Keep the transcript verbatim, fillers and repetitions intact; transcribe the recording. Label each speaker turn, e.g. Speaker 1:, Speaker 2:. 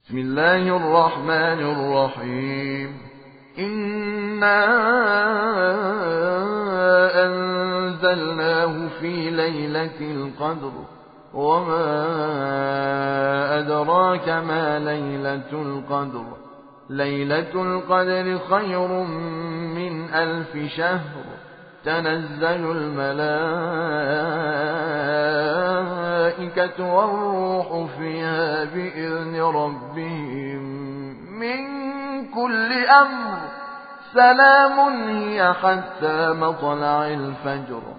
Speaker 1: بسم الله الرحمن الرحيم. إنا أنزلناه في ليلة القدر وما أدراك ما ليلة القدر ليلة القدر خير من ألف شهر. تنزل الملائكة والروح فيها بإذن ربهم من كل أمر. سلام هي حتى مطلع الفجر.